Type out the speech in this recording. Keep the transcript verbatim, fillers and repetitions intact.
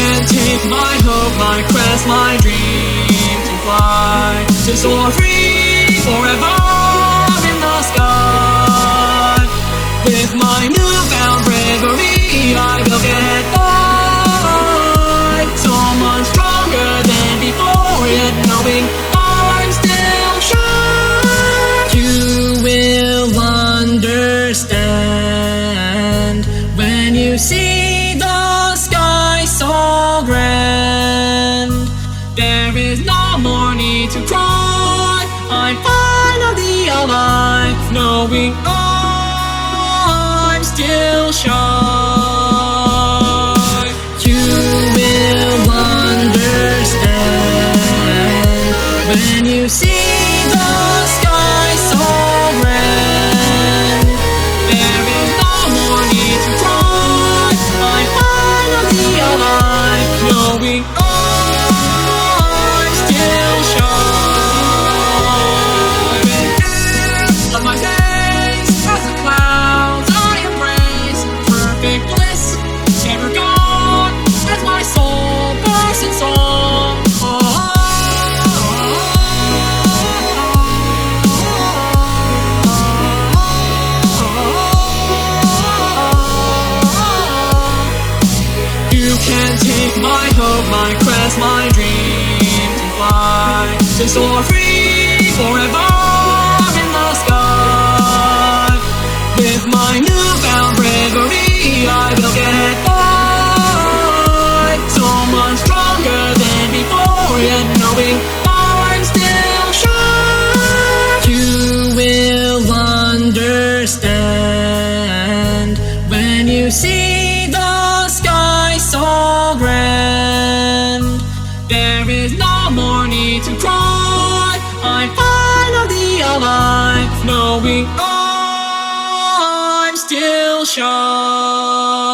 can take my hope, my quest, my dream to fly, to soar free forever in the sky. With my newfound bravery, I will get by, so much stronger than before, yet knowing I'm still sure you will understand when you see the sky so grand. There is no more need to cry, I'm finally alive, knowing I'm still shy. You will understand when you see the sky so grand. There is no more need to cry, I'm finally alive, knowing I'm still shy. Of my days as the clouds I embrace, perfect bliss, never gone, as my soul bursts in song. Oh, you can take my hope, my quest, my dream to fly, to soar free forever in the sky. With my newfound bravery, I will get by, so much stronger than before, yet knowing I'm still sure you will understand when you see the sky so grand. There is no more need to cry, I'm finally alive, knowing I'm still shy.